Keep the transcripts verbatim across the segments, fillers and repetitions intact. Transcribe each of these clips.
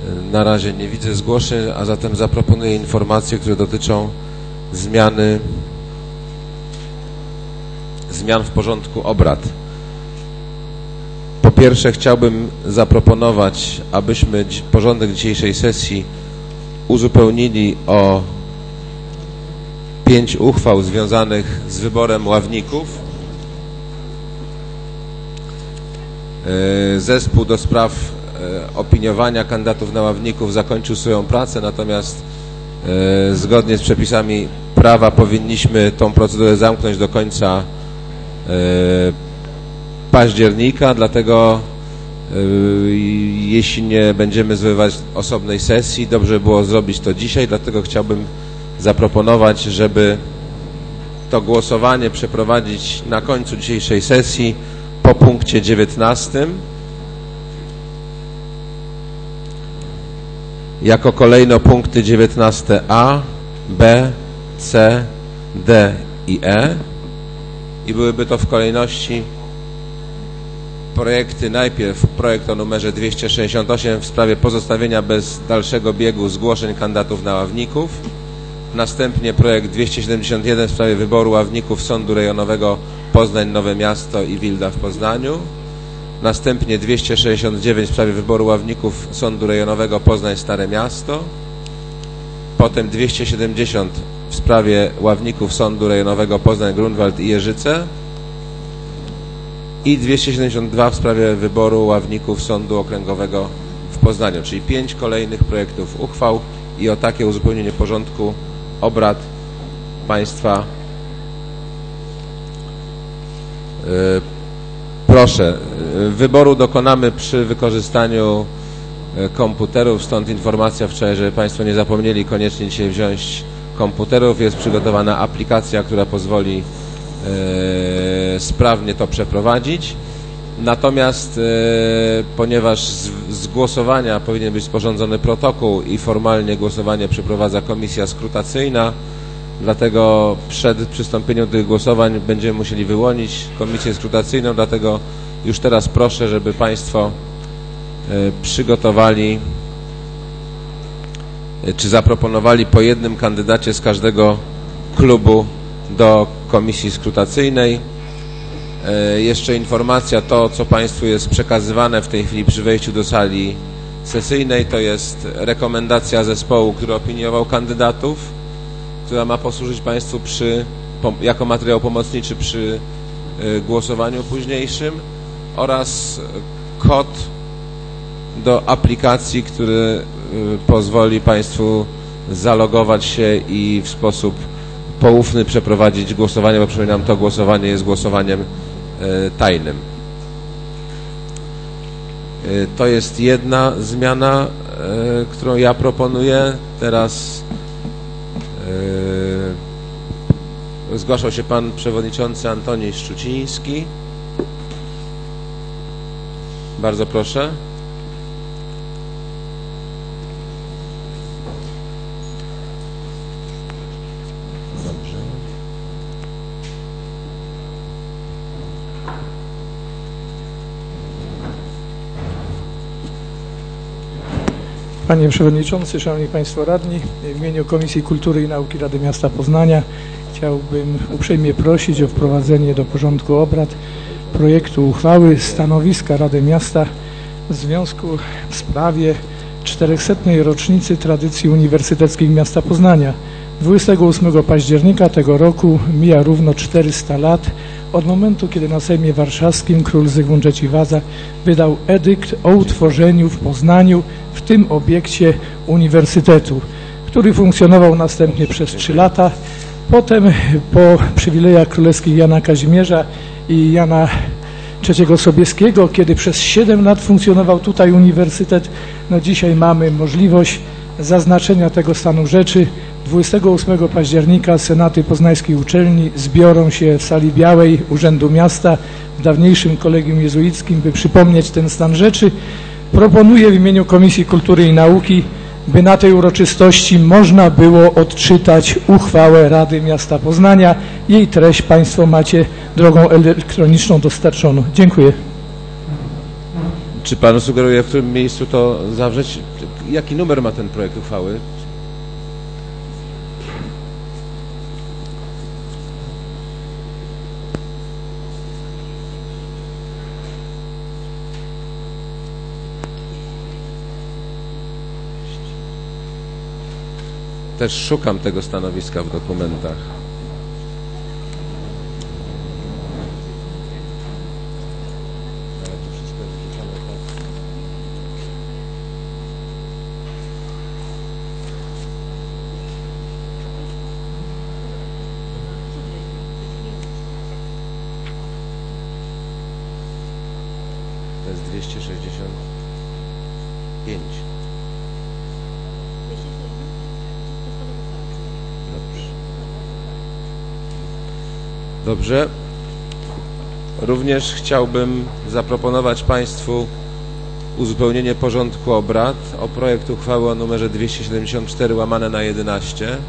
Na razie nie widzę zgłoszeń, a zatem zaproponuję informacje, które dotyczą zmiany zmian w porządku obrad. Po pierwsze chciałbym zaproponować, abyśmy porządek dzisiejszej sesji uzupełnili o pięć uchwał związanych z wyborem ławników. Zespół do spraw opiniowania kandydatów na ławników zakończył swoją pracę, natomiast zgodnie z przepisami prawa powinniśmy tą procedurę zamknąć do końca października, dlatego jeśli nie będziemy zwoływać osobnej sesji, dobrze było zrobić to dzisiaj, dlatego chciałbym zaproponować, żeby to głosowanie przeprowadzić na końcu dzisiejszej sesji po punkcie dziewiętnastym. Jako kolejno punkty dziewiętnaste a, b, c, d i e i byłyby to w kolejności projekty. Najpierw projekt o numerze dwieście sześćdziesiąt osiem w sprawie pozostawienia bez dalszego biegu zgłoszeń kandydatów na ławników. Następnie projekt dwieście siedemdziesiąt jeden w sprawie wyboru ławników Sądu Rejonowego Poznań Nowe Miasto i Wilda w Poznaniu. Następnie dwieście sześćdziesiąt dziewięć w sprawie wyboru ławników Sądu Rejonowego Poznań Stare Miasto. Potem dwieście siedemdziesiąt w sprawie ławników Sądu Rejonowego Poznań Grunwald i Jeżyce. I dwieście siedemdziesiąt dwa w sprawie wyboru ławników Sądu Okręgowego w Poznaniu, czyli pięć kolejnych projektów uchwał i o takie uzupełnienie porządku obrad Państwa yy, proszę. Wyboru dokonamy przy wykorzystaniu komputerów, stąd informacja wczoraj, żeby Państwo nie zapomnieli koniecznie dzisiaj wziąć komputerów. Jest przygotowana aplikacja, która pozwoli e, sprawnie to przeprowadzić. Natomiast e, ponieważ z, z głosowania powinien być sporządzony protokół i formalnie głosowanie przeprowadza komisja skrutacyjna, dlatego przed przystąpieniem do tych głosowań będziemy musieli wyłonić komisję skrutacyjną, dlatego już teraz proszę, żeby Państwo przygotowali czy zaproponowali po jednym kandydacie z każdego klubu do komisji skrutacyjnej. Jeszcze informacja, to co Państwu jest przekazywane w tej chwili przy wejściu do sali sesyjnej, to jest rekomendacja zespołu, który opiniował kandydatów, która ma posłużyć Państwu przy, jako materiał pomocniczy przy głosowaniu późniejszym, oraz kod do aplikacji, który pozwoli Państwu zalogować się i w sposób poufny przeprowadzić głosowanie, bo przypominam, to głosowanie jest głosowaniem tajnym. To jest jedna zmiana, którą ja proponuję. Teraz zgłaszał się Pan Przewodniczący Antoni Szczuciński. Bardzo proszę. Dobrze. Panie Przewodniczący, Szanowni Państwo Radni, w imieniu Komisji Kultury i Nauki Rady Miasta Poznania chciałbym uprzejmie prosić o wprowadzenie do porządku obrad projektu uchwały stanowiska Rady Miasta w związku w sprawie czterychsetnej rocznicy tradycji uniwersyteckich miasta Poznania. dwudziestego ósmego października tego roku mija równo czterysta lat od momentu, kiedy na Sejmie Warszawskim król Zygmunt trzeci Wadza wydał edykt o utworzeniu w Poznaniu w tym obiekcie uniwersytetu, który funkcjonował następnie przez trzy lata. Potem po przywilejach królewskich Jana Kazimierza i Jana trzeciego Sobieskiego, kiedy przez siedem lat funkcjonował tutaj uniwersytet, no dzisiaj mamy możliwość zaznaczenia tego stanu rzeczy. dwudziestego ósmego października senaty poznańskiej uczelni zbiorą się w sali białej Urzędu Miasta w dawniejszym kolegium jezuickim, by przypomnieć ten stan rzeczy. Proponuję w imieniu Komisji Kultury i Nauki, by na tej uroczystości można było odczytać uchwałę Rady Miasta Poznania. Jej treść Państwo macie drogą elektroniczną dostarczoną. Dziękuję. Czy Pan sugeruje, w którym miejscu to zawrzeć? Jaki numer ma ten projekt uchwały? Też szukam tego stanowiska w dokumentach. To jest dwieście sześćdziesiąt pięć. Dobrze. Również chciałbym zaproponować Państwu uzupełnienie porządku obrad o projekt uchwały o numerze dwieście siedemdziesiąt cztery łamane na jedenaście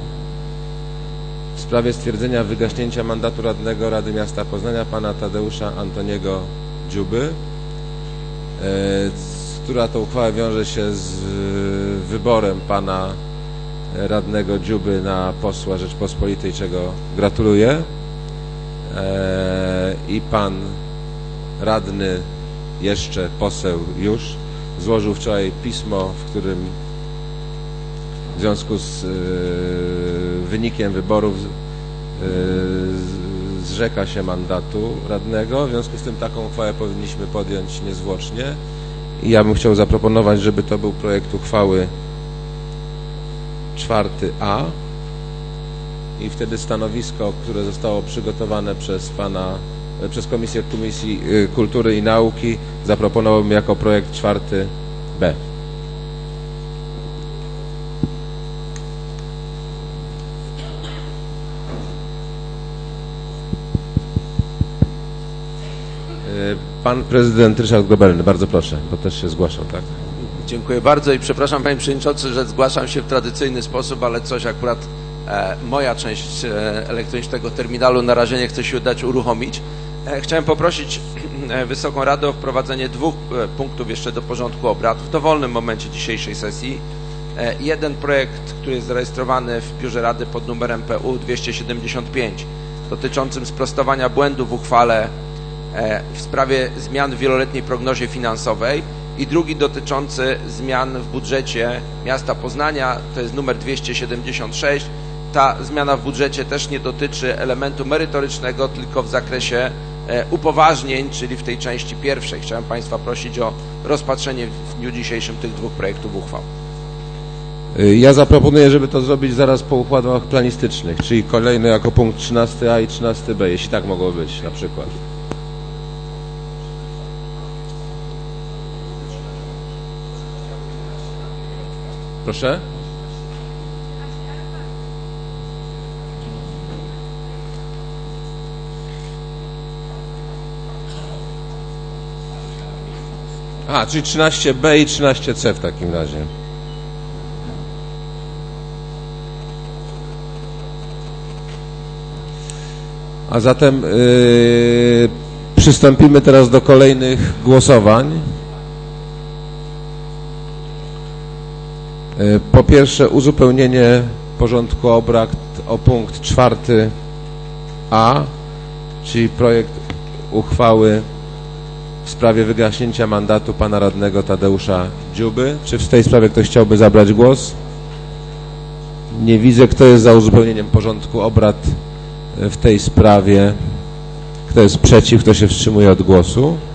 w sprawie stwierdzenia wygaśnięcia mandatu radnego Rady Miasta Poznania pana Tadeusza Antoniego Dziuby, która to uchwała wiąże się z wyborem pana radnego Dziuby na posła Rzeczpospolitej, czego gratuluję. I pan radny, jeszcze poseł już, złożył wczoraj pismo, w którym w związku z wynikiem wyborów zrzeka się mandatu radnego. W związku z tym taką uchwałę powinniśmy podjąć niezwłocznie i ja bym chciał zaproponować, żeby to był projekt uchwały czwarty A i wtedy stanowisko, które zostało przygotowane przez pana, przez Komisję Komisji Kultury i Nauki, zaproponowałbym jako projekt czwarty B. Pan prezydent Ryszard Grobelny, bardzo proszę, bo też się zgłaszał, tak? Dziękuję bardzo i przepraszam panie przewodniczący, że zgłaszam się w tradycyjny sposób, ale coś akurat e, moja część e, elektronicznego terminalu na razie nie chce się dać uruchomić. E, chciałem poprosić e, Wysoką Radę o wprowadzenie dwóch e, punktów jeszcze do porządku obrad w dowolnym momencie dzisiejszej sesji. E, jeden projekt, który jest zarejestrowany w Biurze Rady pod numerem P U dwieście siedemdziesiąt pięć dotyczącym sprostowania błędu w uchwale e, w sprawie zmian w wieloletniej prognozie finansowej i drugi dotyczący zmian w budżecie miasta Poznania, to jest numer dwieście siedemdziesiąt sześć. Ta zmiana w budżecie też nie dotyczy elementu merytorycznego, tylko w zakresie upoważnień, czyli w tej części pierwszej. Chciałem Państwa prosić o rozpatrzenie w dniu dzisiejszym tych dwóch projektów uchwał. Ja zaproponuję, żeby to zrobić zaraz po uchwałach planistycznych, czyli kolejny jako punkt trzynasty A i trzynasty B, jeśli tak mogło być na przykład. Proszę? A, czyli trzynaście B i trzynaście C w takim razie. A zatem yy, przystąpimy teraz do kolejnych głosowań. Po pierwsze uzupełnienie porządku obrad o punkt czwarty A, czyli projekt uchwały w sprawie wygaśnięcia mandatu pana radnego Tadeusza Dziuby. Czy w tej sprawie ktoś chciałby zabrać głos? Nie widzę. Kto jest za uzupełnieniem porządku obrad w tej sprawie? Kto jest przeciw? Kto się wstrzymuje od głosu?